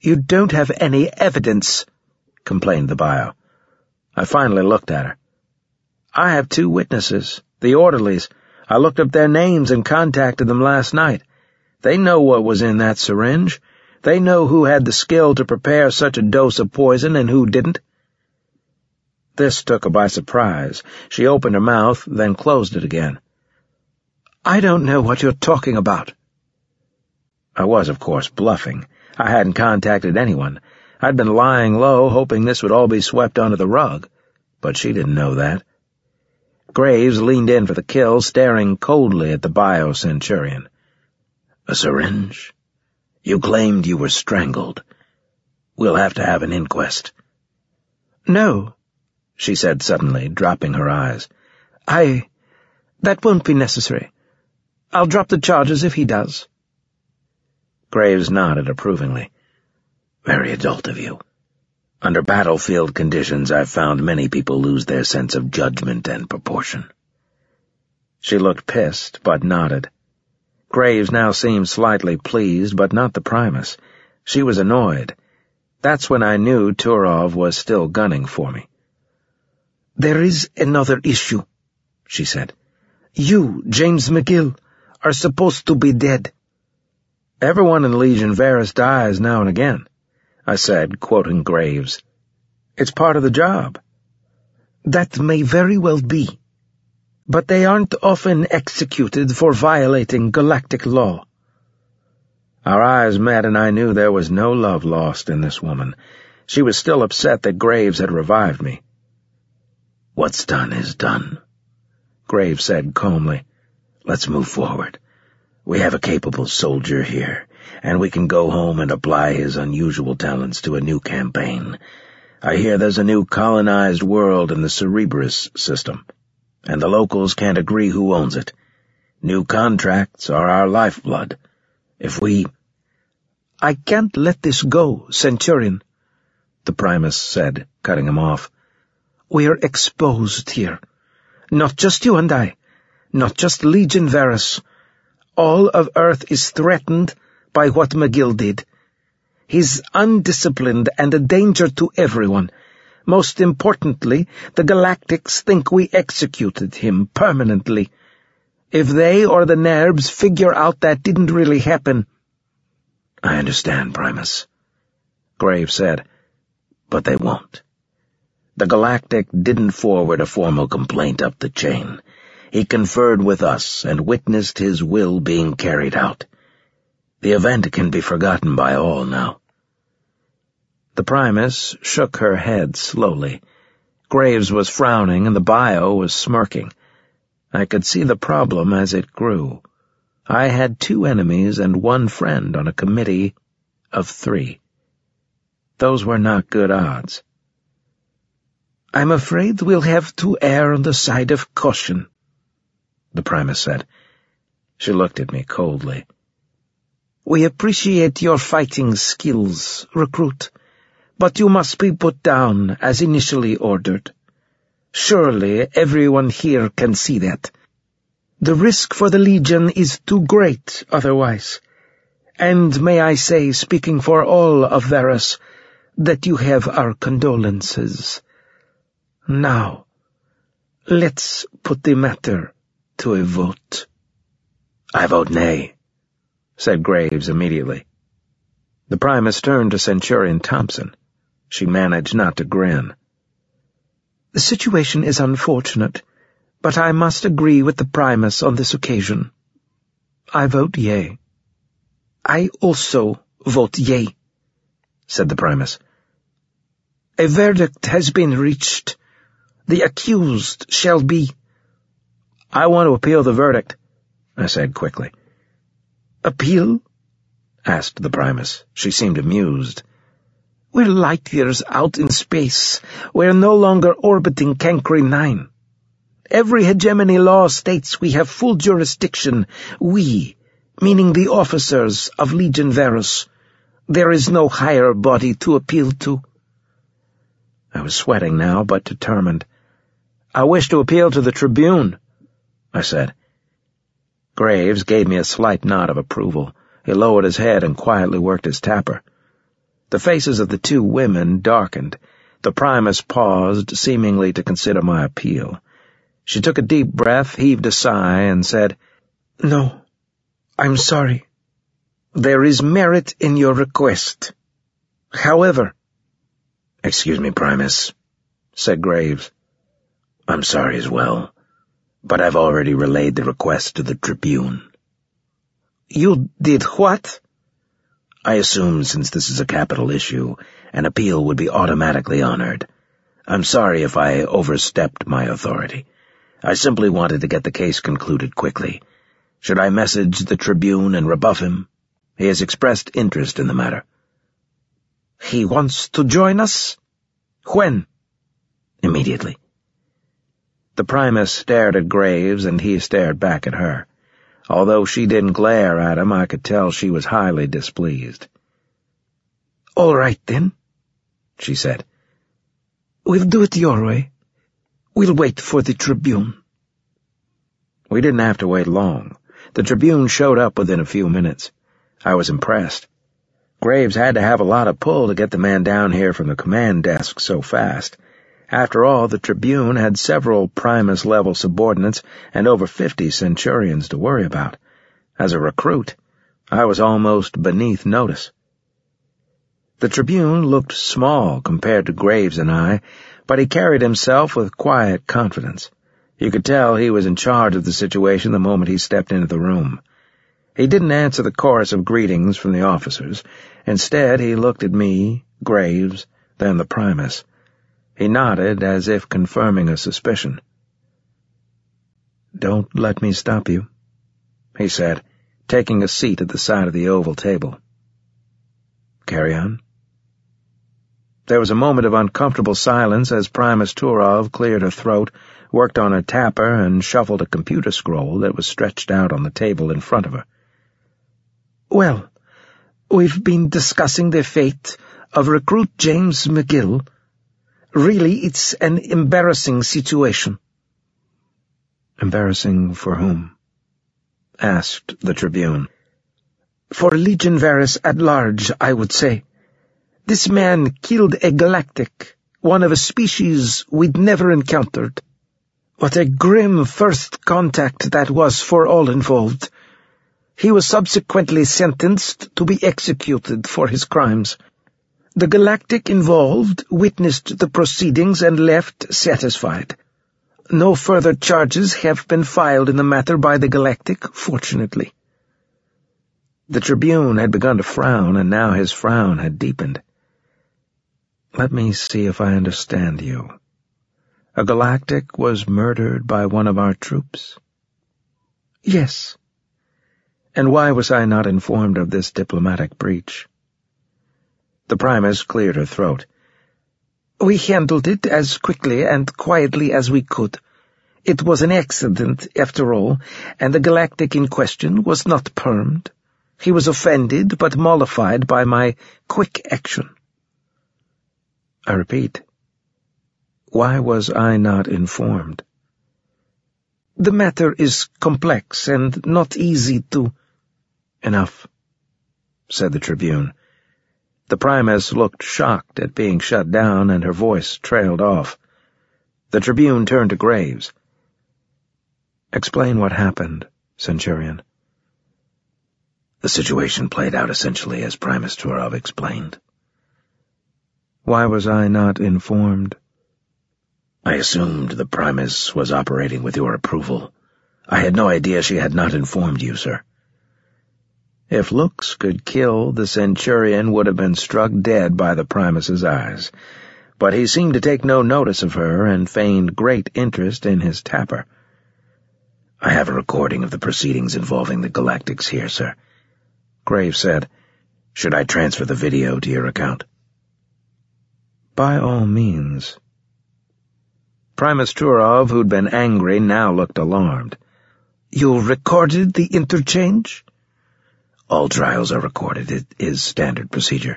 "You don't have any evidence," complained the bio. I finally looked at her. "I have 2 witnesses, the orderlies. I looked up their names and contacted them last night. They know what was in that syringe. They know who had the skill to prepare such a dose of poison and who didn't." This took her by surprise. She opened her mouth, then closed it again. "I don't know what you're talking about." I was, of course, bluffing. I hadn't contacted anyone. I'd been lying low, hoping this would all be swept under the rug. But she didn't know that. Graves leaned in for the kill, staring coldly at the bio-centurion. "A syringe? You claimed you were strangled. We'll have to have an inquest." "No," she said suddenly, dropping her eyes. That won't be necessary. I'll drop the charges if he does." Graves nodded approvingly. "Very adult of you. Under battlefield conditions, I've found many people lose their sense of judgment and proportion." She looked pissed, but nodded. Graves now seemed slightly pleased, but not the Primus. She was annoyed. That's when I knew Turov was still gunning for me. "There is another issue," she said. "You, James McGill, are supposed to be dead." "Everyone in Legion Varus dies now and again," I said, quoting Graves. "It's part of the job." "That may very well be. But they aren't often executed for violating galactic law." Our eyes met, and I knew there was no love lost in this woman. She was still upset that Graves had revived me. "What's done is done," Graves said calmly. "Let's move forward. We have a capable soldier here, and we can go home and apply his unusual talents to a new campaign. I hear there's a new colonized world in the Cerberus system, and the locals can't agree who owns it. New contracts are our lifeblood. If we—" "I can't let this go, Centurion," the Primus said, cutting him off. "We're exposed here. Not just you and I, not just Legion Varus. All of Earth is threatened by what McGill did. He's undisciplined and a danger to everyone. Most importantly, the Galactics think we executed him permanently. If they or the Nerbs figure out that didn't really happen—" "I understand, Primus," Graves said, "but they won't. The Galactic didn't forward a formal complaint up the chain. He conferred with us and witnessed his will being carried out. The event can be forgotten by all now." The Primus shook her head slowly. Graves was frowning and the bio was smirking. I could see the problem as it grew. I had 2 enemies and 1 friend on a committee of 3. Those were not good odds. "I'm afraid we'll have to err on the side of caution," the Primus said. She looked at me coldly. "We appreciate your fighting skills, recruit, but you must be put down as initially ordered. Surely everyone here can see that. The risk for the Legion is too great otherwise, and may I say, speaking for all of Varus, that you have our condolences. Now, let's put the matter to a vote." "I vote nay," said Graves immediately. The Primus turned to Centurion Thompson. She managed not to grin. "The situation is unfortunate, but I must agree with the Primus on this occasion. I vote yea." "I also vote yea," said the Primus. "A verdict has been reached. The accused shall be—" "I want to appeal the verdict," I said quickly. "Appeal?" asked the Primus. She seemed amused. "We're light years out in space. We're no longer orbiting Cancri 9. Every hegemony law states we have full jurisdiction. We, meaning the officers of Legion Varus. There is no higher body to appeal to." I was sweating now, but determined. "I wish to appeal to the Tribune," I said. Graves gave me a slight nod of approval. He lowered his head and quietly worked his tapper. The faces of the two women darkened. The Primus paused, seemingly to consider my appeal. She took a deep breath, heaved a sigh, and said, "No, I'm sorry. There is merit in your request. However—" "Excuse me, Primus," said Graves. "I'm sorry as well, but I've already relayed the request to the Tribune." "You did what?" "I assumed since this is a capital issue, an appeal would be automatically honored. I'm sorry if I overstepped my authority. I simply wanted to get the case concluded quickly. Should I message the Tribune and rebuff him? He has expressed interest in the matter." "He wants to join us? When?" "Immediately." The Primus stared at Graves, and he stared back at her. Although she didn't glare at him, I could tell she was highly displeased. "All right, then," she said. "We'll do it your way. We'll wait for the Tribune." We didn't have to wait long. The Tribune showed up within a few minutes. I was impressed. Graves had to have a lot of pull to get the man down here from the command desk so fast. After all, the Tribune had several Primus-level subordinates and over 50 Centurions to worry about. As a recruit, I was almost beneath notice. The Tribune looked small compared to Graves and I, but he carried himself with quiet confidence. You could tell he was in charge of the situation the moment he stepped into the room. He didn't answer the chorus of greetings from the officers. Instead, he looked at me, Graves, then the Primus. He nodded as if confirming a suspicion. "Don't let me stop you," he said, taking a seat at the side of the oval table. "Carry on." There was a moment of uncomfortable silence as Primus Turov cleared her throat, worked on a tapper, and shuffled a computer scroll that was stretched out on the table in front of her. "Well, we've been discussing the fate of recruit James McGill. Really, it's an embarrassing situation." "Embarrassing for whom?" asked the Tribune. "For Legion Varus at large, I would say. This man killed a galactic, one of a species we'd never encountered. What a grim first contact that was for all involved. He was subsequently sentenced to be executed for his crimes. The galactic involved witnessed the proceedings and left satisfied. No further charges have been filed in the matter by the galactic, fortunately." The Tribune had begun to frown, and now his frown had deepened. "Let me see if I understand you. A galactic was murdered by one of our troops?" "Yes." "And why was I not informed of this diplomatic breach?" The Primus cleared her throat. "We handled it as quickly and quietly as we could. It was an accident, after all, and the galactic in question was not permed. He was offended but mollified by my quick action." "I repeat, why was I not informed?" "The matter is complex and not easy to—" "Enough," said the Tribune. The Primus looked shocked at being shut down, and her voice trailed off. The Tribune turned to Graves. "Explain what happened, Centurion." The situation played out essentially as Primus Turov explained. "Why was I not informed?" "I assumed the Primus was operating with your approval. I had no idea she had not informed you, sir." If looks could kill, the Centurion would have been struck dead by the Primus's eyes. But he seemed to take no notice of her and feigned great interest in his tapper. "I have a recording of the proceedings involving the Galactics here, sir," Graves said. "Should I transfer the video to your account?" "By all means." Primus Turov, who'd been angry, now looked alarmed. "You recorded the interchange?" "All trials are recorded. It is standard procedure."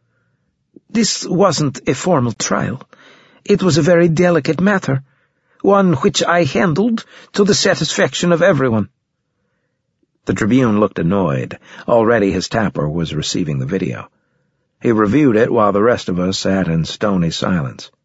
"This wasn't a formal trial. It was a very delicate matter, one which I handled to the satisfaction of everyone." The Tribune looked annoyed. Already his tapper was receiving the video. He reviewed it while the rest of us sat in stony silence.